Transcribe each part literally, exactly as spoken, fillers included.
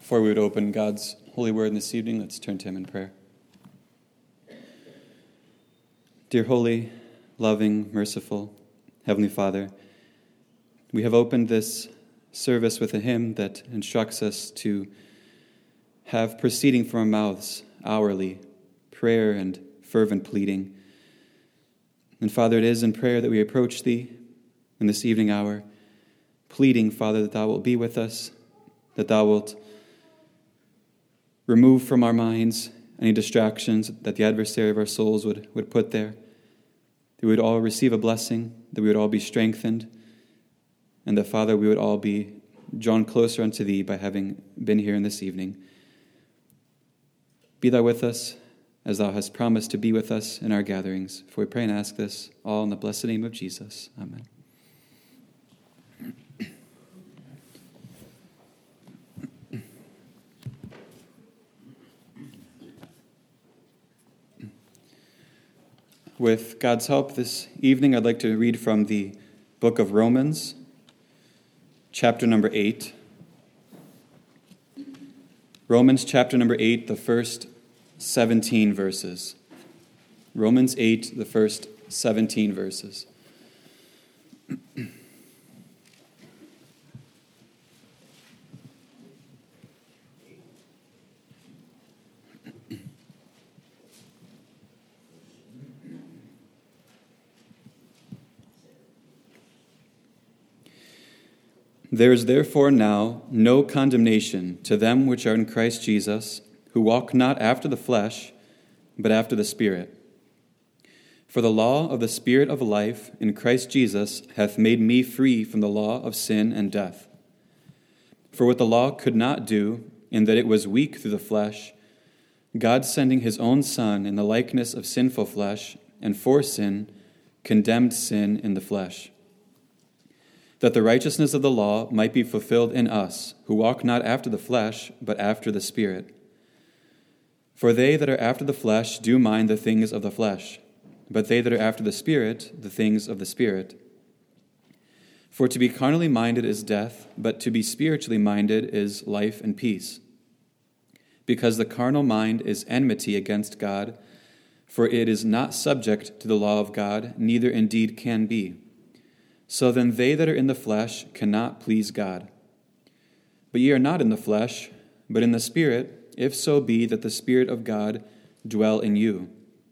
Before we would open God's holy word this evening, let's turn to him in prayer. Dear holy, loving, merciful, Heavenly Father, we have opened this service with a hymn that instructs us to have proceeding from our mouths hourly prayer and fervent pleading. And Father, it is in prayer that we approach Thee in this evening hour, pleading, Father, that Thou wilt be with us, that Thou wilt remove from our minds any distractions that the adversary of our souls would, would put there, that we would all receive a blessing, that we would all be strengthened, and that, Father, we would all be drawn closer unto Thee by having been here in this evening. Be Thou with us, as Thou hast promised to be with us in our gatherings. For we pray and ask this all in the blessed name of Jesus. Amen. With God's help this evening, I'd like to read from the book of Romans, chapter number eight. Romans chapter number eight, the first seventeen verses. Romans eight, the first seventeen verses. There is therefore now no condemnation to them which are in Christ Jesus, who walk not after the flesh, but after the Spirit. For the law of the Spirit of life in Christ Jesus hath made me free from the law of sin and death. For what the law could not do, in that it was weak through the flesh, God sending his own Son in the likeness of sinful flesh, and for sin, condemned sin in the flesh, that the righteousness of the law might be fulfilled in us, who walk not after the flesh, but after the Spirit. For they that are after the flesh do mind the things of the flesh, but they that are after the Spirit, the things of the Spirit. For to be carnally minded is death, but to be spiritually minded is life and peace. Because the carnal mind is enmity against God, for it is not subject to the law of God, neither indeed can be. So then they that are in the flesh cannot please God. But ye are not in the flesh, but in the Spirit, if so be that the Spirit of God dwell in you.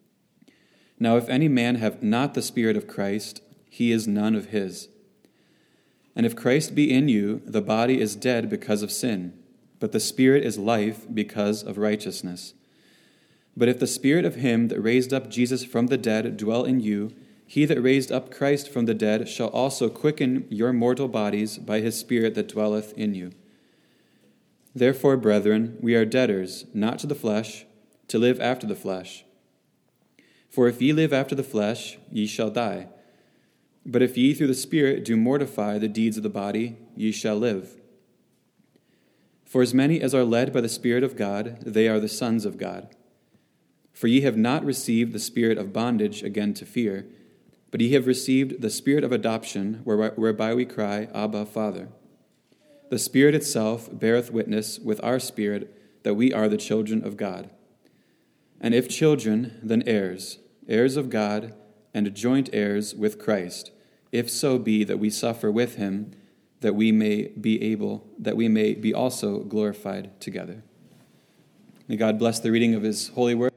Now if any man have not the Spirit of Christ, he is none of his. And if Christ be in you, the body is dead because of sin, but the Spirit is life because of righteousness. But if the Spirit of him that raised up Jesus from the dead dwell in you, he that raised up Christ from the dead shall also quicken your mortal bodies by his Spirit that dwelleth in you. Therefore, brethren, we are debtors, not to the flesh, to live after the flesh. For if ye live after the flesh, ye shall die. But if ye through the Spirit do mortify the deeds of the body, ye shall live. For as many as are led by the Spirit of God, they are the sons of God. For ye have not received the spirit of bondage again to fear, but ye have received the Spirit of adoption, whereby we cry, Abba, Father. The Spirit itself beareth witness with our spirit that we are the children of God. And if children, then heirs, heirs of God, and joint heirs with Christ, if so be that we suffer with him, that we may be able, that we may be also glorified together. May God bless the reading of his holy word.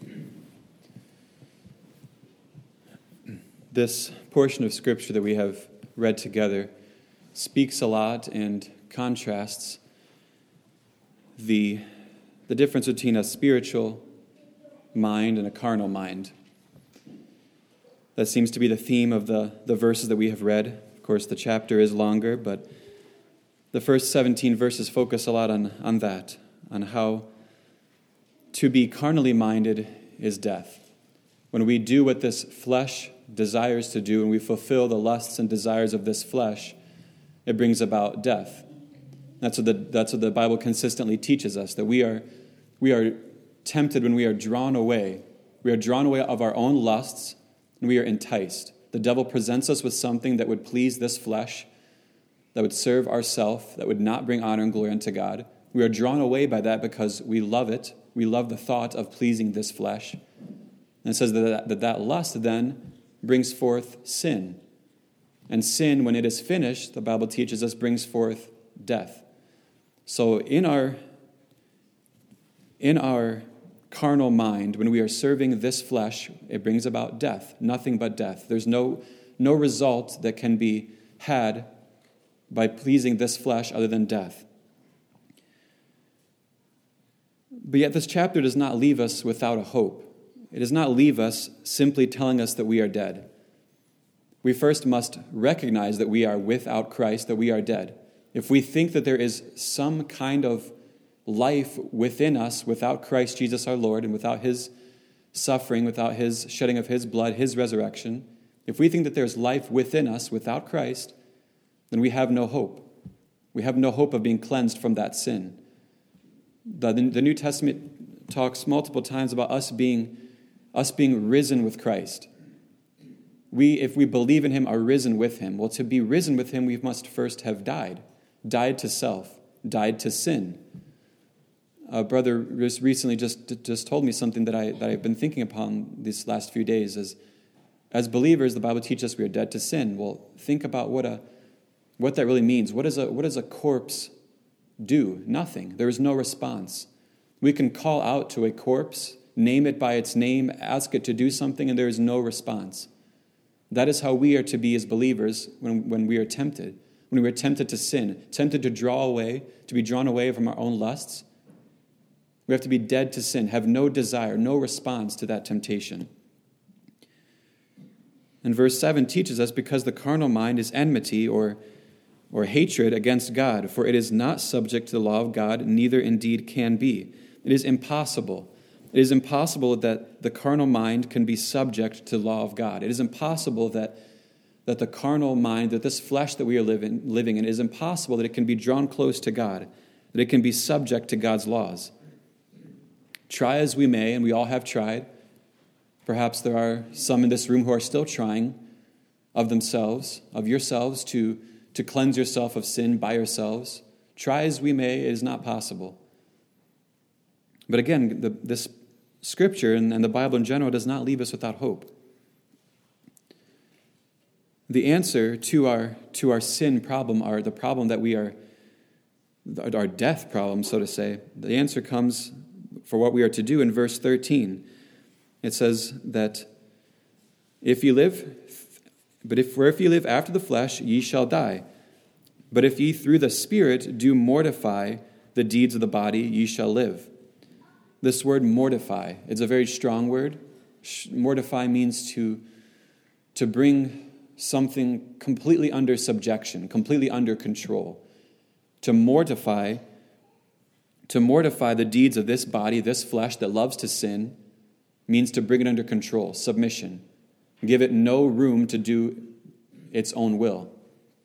This portion of Scripture that we have read together speaks a lot and contrasts the, the difference between a spiritual mind and a carnal mind. That seems to be the theme of the, the verses that we have read. Of course, the chapter is longer, but the first seventeen verses focus a lot on, on that, on how to be carnally minded is death. When we do what this flesh desires to do and we fulfill the lusts and desires of this flesh, it brings about death. That's what the, that's what the Bible consistently teaches us, that we are, we are tempted when we are drawn away. We are drawn away of our own lusts and we are enticed. The devil presents us with something that would please this flesh, that would serve ourself, that would not bring honor and glory unto God, We are drawn away by that because we love it. We love the thought of pleasing this flesh. And it says that that, that lust then brings forth sin. And sin, when it is finished, the Bible teaches us, brings forth death. So in our, in our carnal mind, when we are serving this flesh, it brings about death, nothing but death. There's no, no result that can be had by pleasing this flesh other than death. But yet this chapter does not leave us without a hope. It does not leave us simply telling us that we are dead. We first must recognize that we are without Christ, that we are dead. If we think that there is some kind of life within us without Christ Jesus our Lord and without his suffering, without his shedding of his blood, his resurrection, if we think that there's life within us without Christ, then we have no hope. We have no hope of being cleansed from that sin. The, the New Testament talks multiple times about us being, us being risen with Christ. We, if we believe in him, are risen with him. Well, to be risen with him, we must first have died. Died to self. Died to sin. A brother just recently just, just told me something that, I, that I've been thinking upon these last few days. As, as believers, the Bible teaches us we are dead to sin. Well, think about what a what that really means. What, is a, what does a corpse do? Nothing. There is no response. We can call out to a corpse, name it by its name, ask it to do something, and there is no response. That is how we are to be as believers when, when we are tempted. When we are tempted to sin, tempted to draw away, to be drawn away from our own lusts. We have to be dead to sin, have no desire, no response to that temptation. And verse seven teaches us, because the carnal mind is enmity or, or hatred against God, for it is not subject to the law of God, neither indeed can be. It is impossible. It is impossible that the carnal mind can be subject to the law of God. It is impossible that, that the carnal mind, that this flesh that we are living, living in, it is impossible that it can be drawn close to God, that it can be subject to God's laws. Try as we may, and we all have tried. Perhaps there are some in this room who are still trying of themselves, of yourselves, to, to cleanse yourself of sin by yourselves. Try as we may, it is not possible. But again, the, this Scripture and, and the Bible in general does not leave us without hope. The answer to our to our sin problem, our the problem that we are, our death problem, so to say, the answer comes for what we are to do in verse thirteen. It says that if ye live, but if for if ye live after the flesh, ye shall die. But if ye through the Spirit do mortify the deeds of the body, ye shall live. This word mortify, it's a very strong word. Mortify means to, to bring something completely under subjection, completely under control. To mortify, to mortify the deeds of this body, this flesh that loves to sin, means to bring it under control, submission. Give it no room to do its own will.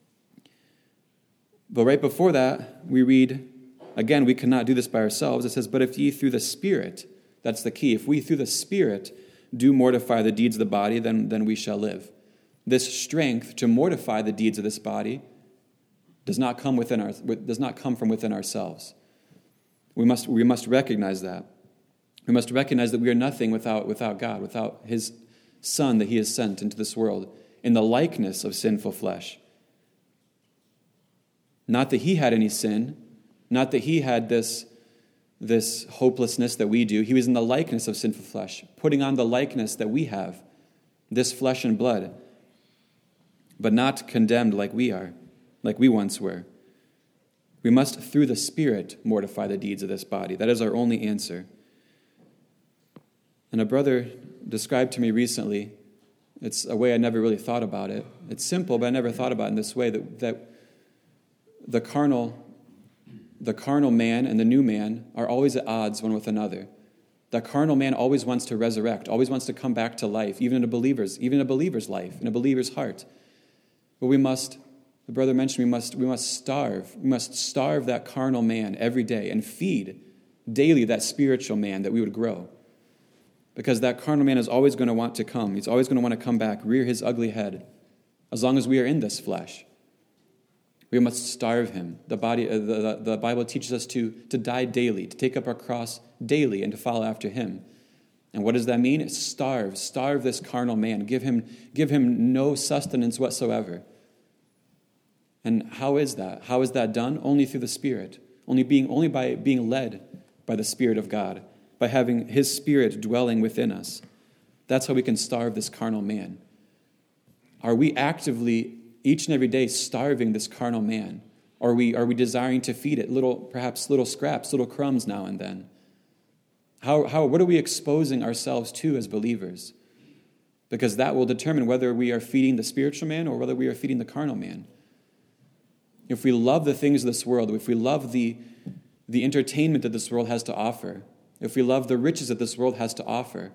But right before that, we read, again, we cannot do this by ourselves. It says, but if ye through the Spirit, that's the key, if we through the Spirit do mortify the deeds of the body, then, then we shall live. This strength to mortify the deeds of this body does not come within our, does not come from within ourselves. We must, we must recognize that. We must recognize that we are nothing without, without God, without his Son that he has sent into this world in the likeness of sinful flesh. Not that he had any sin, not that he had this, this hopelessness that we do. He was in the likeness of sinful flesh, putting on the likeness that we have, this flesh and blood, but not condemned like we are, like we once were. We must, through the Spirit, mortify the deeds of this body. That is our only answer. And a brother described to me recently, it's a way I never really thought about it. It's simple, but I never thought about it in this way, that, that the carnal, the carnal man and the new man are always at odds one with another. The carnal man always wants to resurrect, always wants to come back to life, even in a believer's, even in a believer's life, in a believer's heart. But we must, the brother mentioned, we must, we must starve. We must starve that carnal man every day and feed daily that spiritual man that we would grow. Because that carnal man is always going to want to come. He's always going to want to come back, rear his ugly head, as long as we are in this flesh. We must starve him. The body, uh, the, the, the Bible teaches us to, to die daily, to take up our cross daily and to follow after him. And what does that mean? It's starve. Starve this carnal man. Give him, give him no sustenance whatsoever. And how is that? How is that done? Only through the Spirit. Only being only by being led by the Spirit of God, by having his Spirit dwelling within us. That's how we can starve this carnal man. Are we actively, each and every day, starving this carnal man? Are we, are we desiring to feed it little, perhaps little scraps, little crumbs now and then? How, how, what are we exposing ourselves to as believers? Because that will determine whether we are feeding the spiritual man or whether we are feeding the carnal man. If we love the things of this world, if we love the, the entertainment that this world has to offer, if we love the riches that this world has to offer,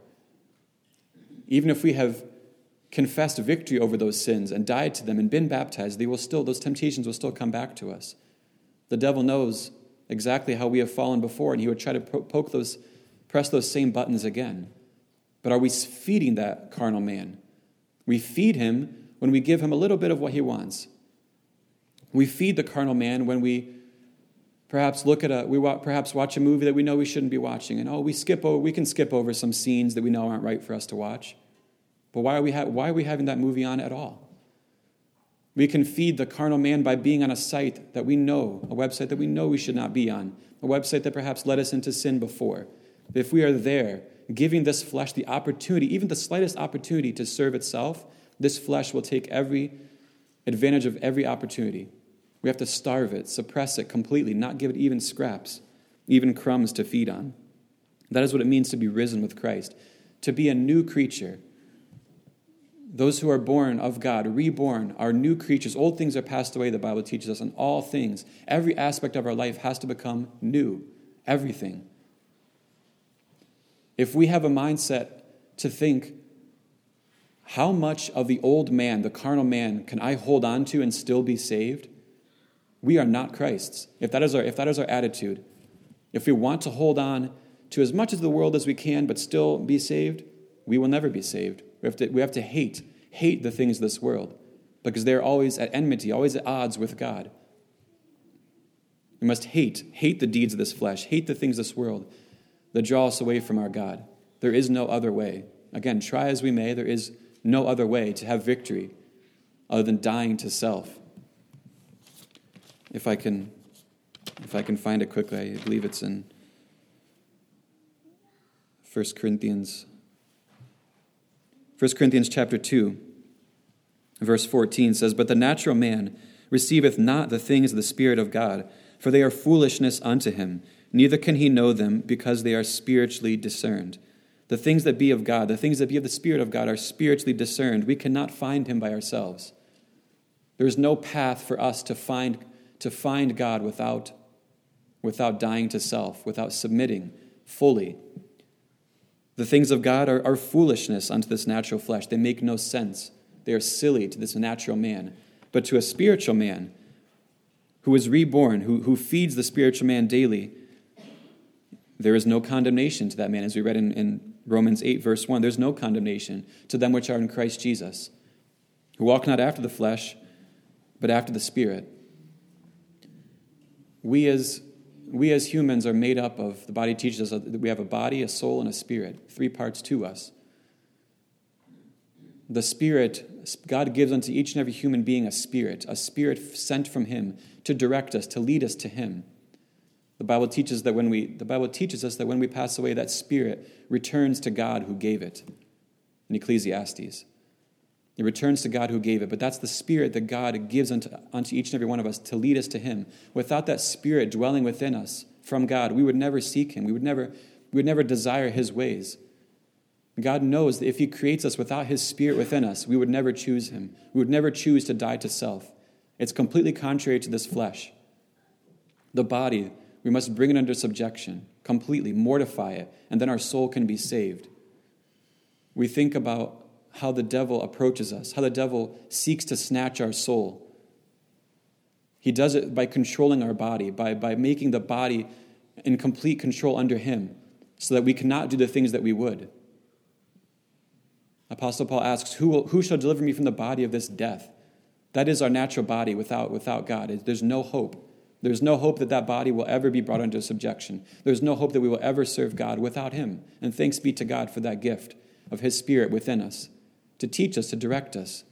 even if we have confessed victory over those sins and died to them and been baptized, they will still, those temptations will still come back to us. The devil knows exactly how we have fallen before, and he would try to poke those, press those same buttons again. But are we feeding that carnal man? We feed him when we give him a little bit of what he wants. We feed the carnal man when we perhaps look at a, we perhaps watch a movie that we know we shouldn't be watching, and oh, we skip over, we can skip over some scenes that we know aren't right for us to watch. But why are we ha- why are we having that movie on at all? We can feed the carnal man by being on a site that we know, a website that we know we should not be on, a website that perhaps led us into sin before. But if we are there, giving this flesh the opportunity, even the slightest opportunity to serve itself, this flesh will take every advantage of every opportunity. We have to starve it, suppress it completely, not give it even scraps, even crumbs to feed on. That is what it means to be risen with Christ, to be a new creature. Those who are born of God, reborn, are new creatures. Old things are passed away, the Bible teaches us, and all things, every aspect of our life has to become new. Everything. If we have a mindset to think, how much of the old man, the carnal man, can I hold on to and still be saved? We are not Christ's. If that is our, if that is our attitude, if we want to hold on to as much of the world as we can but still be saved, we will never be saved. We have to, we have to hate, hate the things of this world because they're always at enmity, always at odds with God. We must hate, hate the deeds of this flesh, hate the things of this world that draw us away from our God. There is no other way. Again, try as we may, there is no other way to have victory other than dying to self. If I can, if I can find it quickly, I believe it's in First Corinthians. First Corinthians chapter two, verse fourteen says, "But the natural man receiveth not the things of the Spirit of God, for they are foolishness unto him. Neither can he know them, because they are spiritually discerned." The things that be of God, the things that be of the Spirit of God are spiritually discerned. We cannot find him by ourselves. There is no path for us to find to find God without, without dying to self, without submitting fully. The things of God are, are foolishness unto this natural flesh. They make no sense. They are silly to this natural man. But to a spiritual man who is reborn, who, who feeds the spiritual man daily, there is no condemnation to that man. As we read in, in Romans eight, verse one, there's no condemnation to them which are in Christ Jesus, who walk not after the flesh, but after the Spirit. We as We as humans are made up of, the body teaches us that we have a body, a soul, and a spirit, three parts to us. The Spirit, God gives unto each and every human being a spirit, a spirit sent from him to direct us, to lead us to him. The Bible teaches that when we, the Bible teaches us that when we pass away, that spirit returns to God who gave it. In Ecclesiastes. It returns to God who gave it, but that's the Spirit that God gives unto, unto each and every one of us to lead us to him. Without that Spirit dwelling within us from God, we would never seek him. We would never, we would never desire his ways. God knows that if he creates us without his Spirit within us, we would never choose him. We would never choose to die to self. It's completely contrary to this flesh. The body, we must bring it under subjection, completely, mortify it, and then our soul can be saved. We think about how the devil approaches us, how the devil seeks to snatch our soul. He does it by controlling our body, by, by making the body in complete control under him, so that we cannot do the things that we would. Apostle Paul asks, who, will, who shall deliver me from the body of this death? That is our natural body without, without God. There's no hope. There's no hope that that body will ever be brought under subjection. There's no hope that we will ever serve God without him. And thanks be to God for that gift of his Spirit within us to teach us, to direct us.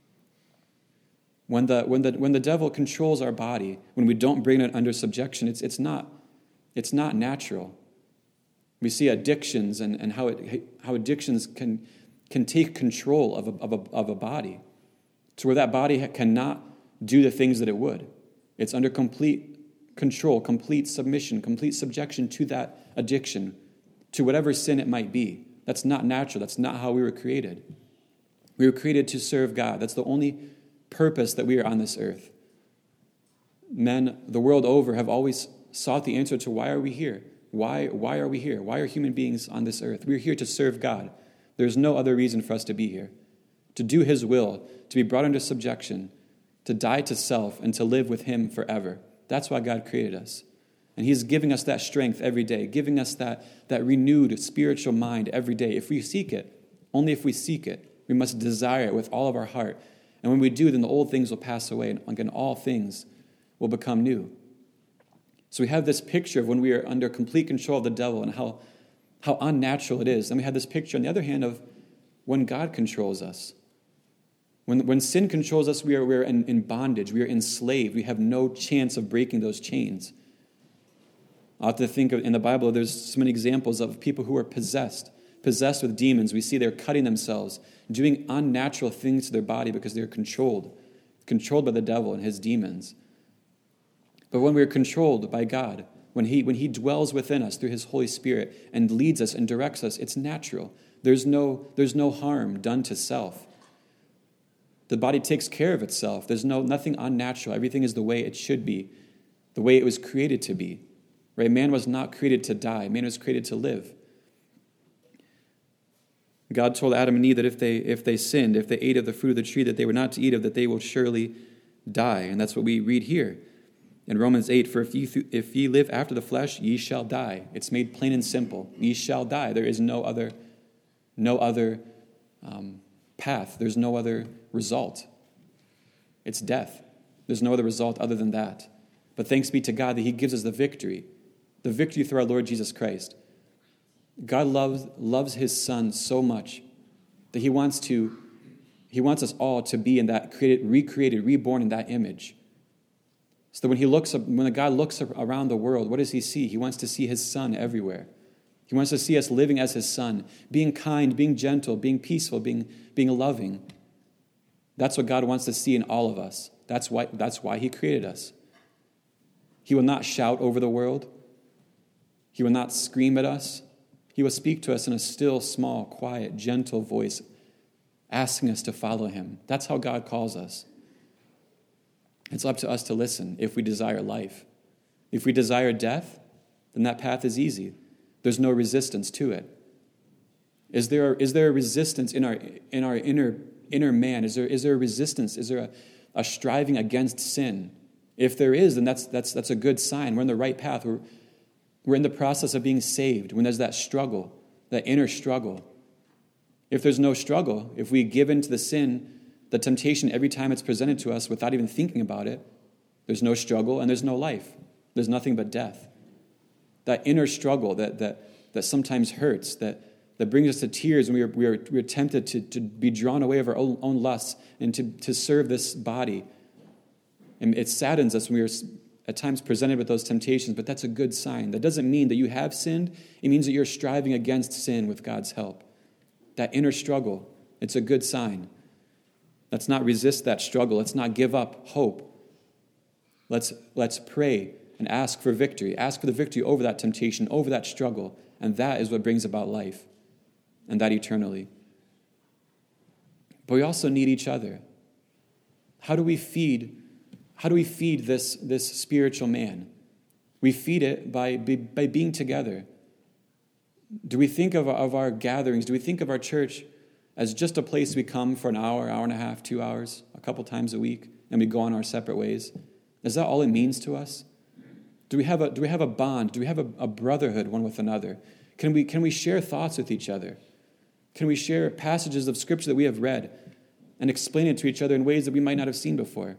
When the, when the, when the devil controls our body, when we don't bring it under subjection, it's, it's, not, it's not natural. We see addictions and, and how, it, how addictions can, can take control of a, of, a, of a body to where that body cannot do the things that it would. It's under complete control, complete submission, complete subjection to that addiction, to whatever sin it might be. That's not natural. That's not how we were created. We were created to serve God. That's the only purpose that we are on this earth. Men the world over have always sought the answer to why are we here? Why, why are we here? Why are human beings on this earth? We're here to serve God. There's no other reason for us to be here. To do his will, to be brought under subjection, to die to self, and to live with him forever. That's why God created us. And he's giving us that strength every day, giving us that, that renewed spiritual mind every day. If we seek it, only if we seek it, we must desire it with all of our heart. And when we do, then the old things will pass away, and again, all things will become new. So we have this picture of when we are under complete control of the devil and how, how unnatural it is. And we have this picture, on the other hand, of when God controls us. When, when sin controls us, we are, we are in, in bondage. We are enslaved. We have no chance of breaking those chains. I have to think of, in the Bible, there's so many examples of people who are possessed, possessed with demons. We see they're cutting themselves, doing unnatural things to their body because they're controlled, controlled by the devil and his demons. But when we're controlled by God, when he, when he dwells within us through his Holy Spirit and leads us and directs us, it's natural. There's no, there's no harm done to self. The body takes care of itself. There's no nothing unnatural. Everything is the way it should be, the way it was created to be. Right? Man was not created to die. Man was created to live. God told Adam and Eve that if they if they sinned, if they ate of the fruit of the tree that they were not to eat of, that they will surely die. And that's what we read here in Romans eight. For if ye if ye live after the flesh, ye shall die. It's made plain and simple. Ye shall die. There is no other no other um, path. There's no other result. It's death. There's no other result other than that. But thanks be to God that he gives us the victory, the victory through our Lord Jesus Christ. God loves loves his Son so much that he wants to he wants us all to be in that created, recreated, reborn in that image. So that when he looks up, when God looks around the world, what does he see? He wants to see his Son everywhere. He wants to see us living as his Son, being kind, being gentle, being peaceful, being being loving. That's what God wants to see in all of us. That's why that's why he created us. He will not shout over the world. He will not scream at us. He will speak to us in a still, small, quiet, gentle voice, asking us to follow him. That's how God calls us. It's up to us to listen if we desire life. If we desire death, then that path is easy. There's no resistance to it. Is there, is there a resistance in our in our inner inner man? Is there is there a resistance? Is there a, a striving against sin? If there is, then that's that's that's a good sign. We're in the right path. We're We're in the process of being saved when there's that struggle, that inner struggle. If there's no struggle, if we give in to the sin, the temptation every time it's presented to us without even thinking about it, there's no struggle and there's no life. There's nothing but death. That inner struggle that that that sometimes hurts, that, that brings us to tears when we are, we are, we are tempted to, to be drawn away of our own, own lusts and to, to serve this body. And it saddens us when we are at times presented with those temptations, but that's a good sign. That doesn't mean that you have sinned. It means that you're striving against sin with God's help. That inner struggle, it's a good sign. Let's not resist that struggle. Let's not give up hope. Let's, let's pray and ask for victory. Ask for the victory over that temptation, over that struggle, and that is what brings about life, and that eternally. But we also need each other. How do we feed How do we feed this, this spiritual man? We feed it by, by being together. Do we think of, of our gatherings, do we think of our church as just a place we come for an hour, hour and a half, two hours, a couple times a week, and we go on our separate ways? Is that all it means to us? Do we have a, do we have a bond? Do we have a, a brotherhood one with another? Can we, can we share thoughts with each other? Can we share passages of Scripture that we have read and explain it to each other in ways that we might not have seen before?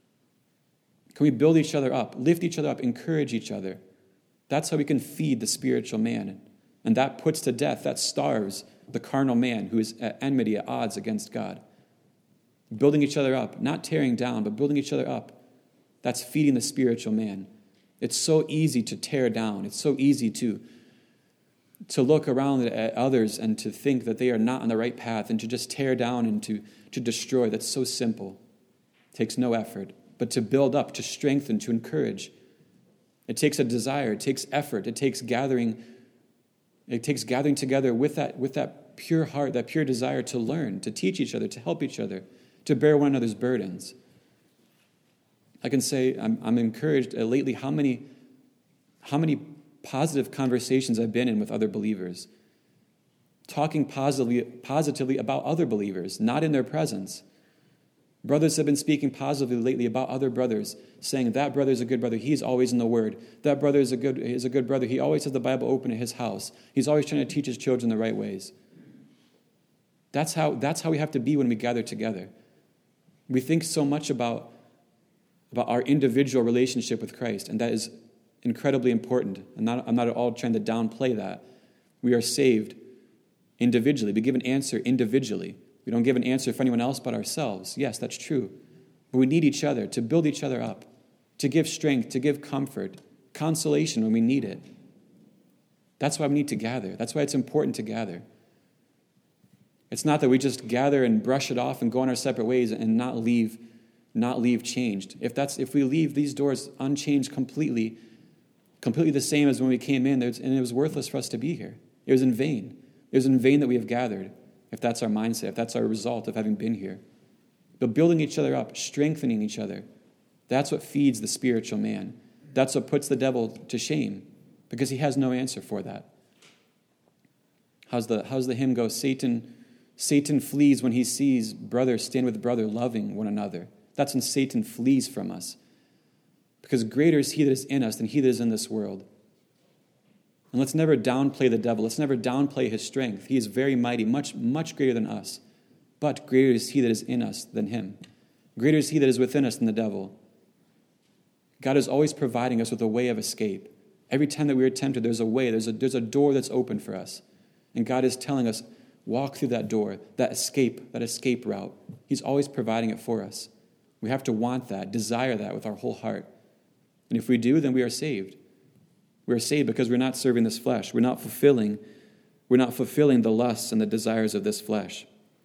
Can we build each other up, lift each other up, encourage each other? That's how we can feed the spiritual man. And that puts to death, that starves the carnal man who is at enmity, at odds against God. Building each other up, not tearing down, but building each other up. That's feeding the spiritual man. It's so easy to tear down. It's so easy to, to look around at others and to think that they are not on the right path and to just tear down and to, to destroy. That's so simple. It takes no effort. But to build up, to strengthen, to encourage, it takes a desire. It takes effort. It takes gathering. It takes gathering together with that, with that pure heart, that pure desire to learn, to teach each other, to help each other, to bear one another's burdens. I can say I'm, I'm encouraged uh, lately how many, how many positive conversations I've been in with other believers, talking positively, positively about other believers, not in their presence. Brothers have been speaking positively lately about other brothers, saying that brother is a good brother. He's always in the Word. That brother is a good is a good brother. He always has the Bible open at his house. He's always trying to teach his children the right ways. That's how that's how we have to be when we gather together. We think so much about, about our individual relationship with Christ, and that is incredibly important. I'm not, I'm not at all trying to downplay that. We are saved individually. We give an answer individually. We don't give an answer for anyone else but ourselves. Yes, that's true. But we need each other to build each other up, to give strength, to give comfort, consolation when we need it. That's why we need to gather. That's why it's important to gather. It's not that we just gather and brush it off and go on our separate ways and not leave, not leave changed. If that's if we leave these doors unchanged completely, completely the same as when we came in, and it was worthless for us to be here. It was in vain. It was in vain that we have gathered. If that's our mindset, if that's our result of having been here. But building each other up, strengthening each other, that's what feeds the spiritual man. That's what puts the devil to shame, because he has no answer for that. How's the, how's the hymn go? Satan, Satan flees when he sees brother stand with brother, loving one another. That's when Satan flees from us. Because greater is he that is in us than he that is in this world. And let's never downplay the devil. Let's never downplay his strength. He is very mighty, much, much greater than us. But greater is he that is in us than him. Greater is he that is within us than the devil. God is always providing us with a way of escape. Every time that we are tempted, there's a way, there's a, there's a door that's open for us. And God is telling us, walk through that door, that escape, that escape route. He's always providing it for us. We have to want that, desire that with our whole heart. And if we do, then we are saved. We are saved because we're not serving this flesh. We're not fulfilling, we're not fulfilling the lusts and the desires of this flesh.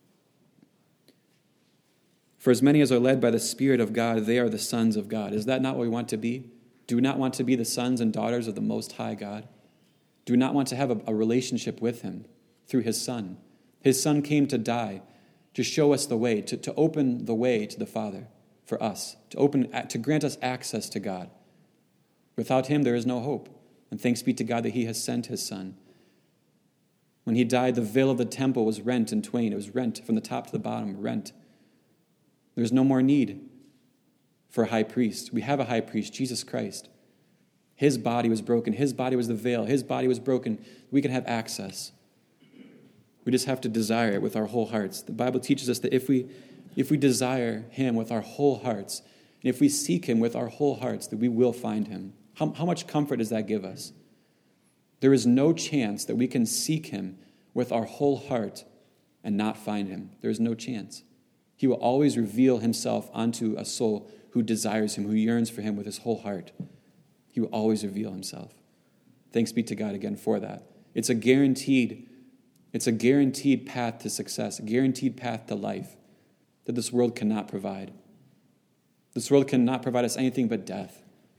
For as many as are led by the Spirit of God, they are the sons of God. Is that not what we want to be? Do we not want to be the sons and daughters of the Most High God? Do we not want to have a, a relationship with him through his Son? His Son came to die, to show us the way, to, to open the way to the Father for us, to open, to grant us access to God. Without him, there is no hope. And thanks be to God that he has sent his Son. When he died, the veil of the temple was rent in twain. It was rent from the top to the bottom, rent. There's no more need for a high priest. We have a high priest, Jesus Christ. His body was broken. His body was the veil. His body was broken. We can have access. We just have to desire it with our whole hearts. The Bible teaches us that if we, if we desire him with our whole hearts, and if we seek him with our whole hearts, that we will find him. How, how much comfort does that give us? There is no chance that we can seek him with our whole heart and not find him. There is no chance. He will always reveal himself unto a soul who desires him, who yearns for him with his whole heart. He will always reveal himself. Thanks be to God again for that. It's a guaranteed, it's a guaranteed path to success, a guaranteed path to life that this world cannot provide. This world cannot provide us anything but death.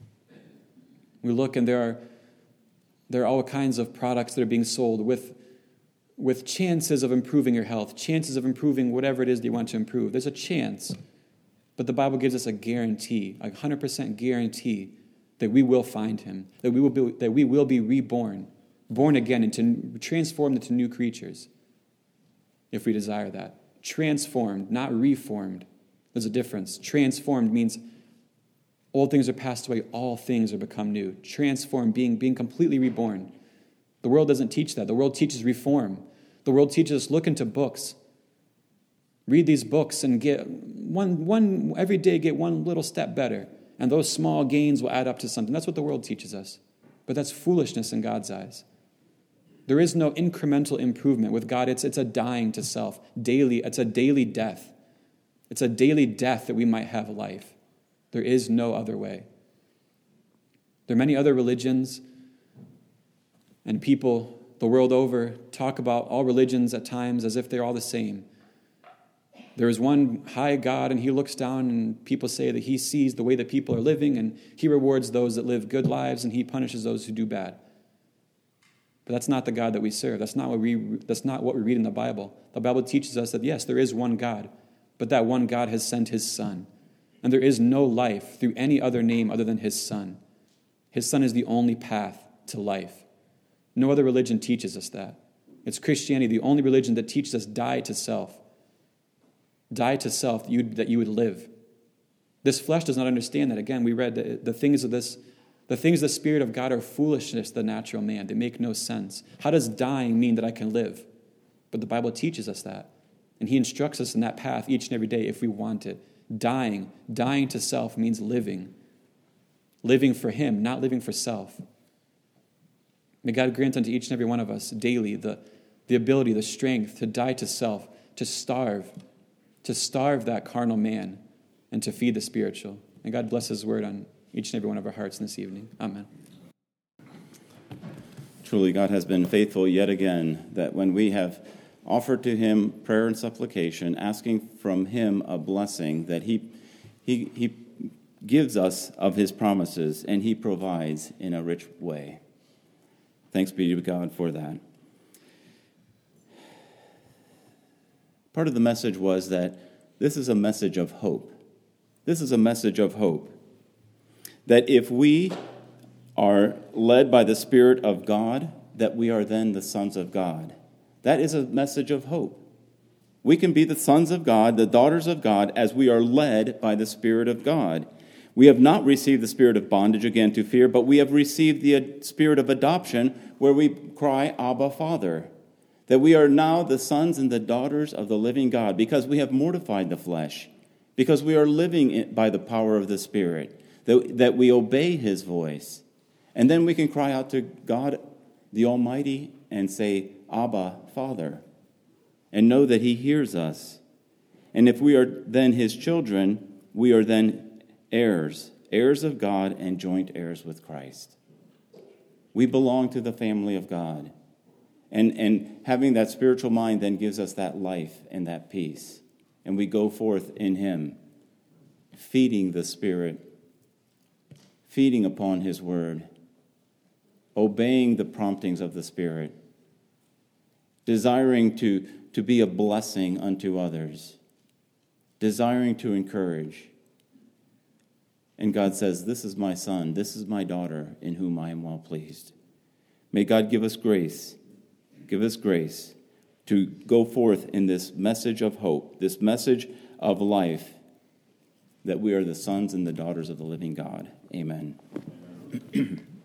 We look and there are there are all kinds of products that are being sold with, with chances of improving your health, chances of improving whatever it is that you want to improve. There's a chance, but the Bible gives us a guarantee, a one hundred percent guarantee that we will find him, that we will be, that we will be reborn, born again, into transformed into new creatures, if we desire that. Transformed, not reformed. There's a difference. Transformed means old things are passed away, all things are become new. Transformed, being, being completely reborn. The world doesn't teach that. The world teaches reform. The world teaches us look into books. Read these books and get one, one every day get one little step better. And those small gains will add up to something. That's what the world teaches us. But that's foolishness in God's eyes. There is no incremental improvement. With God, it's, it's a dying to self. Daily, it's a daily death. It's a daily death that we might have life. There is no other way. There are many other religions and people the world over talk about all religions at times as if they're all the same. There is one high God, and he looks down, and people say that he sees the way that people are living, and he rewards those that live good lives, and he punishes those who do bad. But that's not the God that we serve. That's not what we, that's not what we read in the Bible. The Bible teaches us that, yes, there is one God, but that one God has sent his Son. And there is no life through any other name other than his Son. His Son is the only path to life. No other religion teaches us that. It's Christianity, the only religion that teaches us die to self. Die to self that you, that you would live. This flesh does not understand that. Again, we read that the things of this, the things of the Spirit of God are foolishness to the natural man. They make no sense. How does dying mean that I can live? But the Bible teaches us that. And he instructs us in that path each and every day if we want it. Dying, dying to self means living. Living for him, not living for self. May God grant unto each and every one of us daily the, the ability, the strength to die to self, to starve, to starve that carnal man, and to feed the spiritual. And God bless his word on each and every one of our hearts this evening. Amen. Truly, God has been faithful yet again, that when we have offered to him prayer and supplication, asking from him a blessing, that he, he, he gives us of his promises, and he provides in a rich way. Thanks be to God for that. Part of the message was that this is a message of hope. This is a message of hope. That if we are led by the Spirit of God, that we are then the sons of God. That is a message of hope. We can be the sons of God, the daughters of God, as we are led by the Spirit of God. We have not received the spirit of bondage again to fear, but we have received the spirit of adoption, where we cry, Abba, Father. That we are now the sons and the daughters of the living God, because we have mortified the flesh, because we are living by the power of the Spirit, that, that we obey his voice. And then we can cry out to God, the Almighty, and say, Abba, Father, and know that he hears us. And if we are then his children, we are then heirs, heirs of God and joint heirs with Christ. We belong to the family of God. And, and having that spiritual mind then gives us that life and that peace. And we go forth in him, feeding the Spirit, feeding upon his word, obeying the promptings of the Spirit, desiring to, to be a blessing unto others, desiring to encourage. And God says, this is my son, this is my daughter, in whom I am well pleased. May God give us grace, give us grace to go forth in this message of hope, this message of life, that we are the sons and the daughters of the living God. Amen.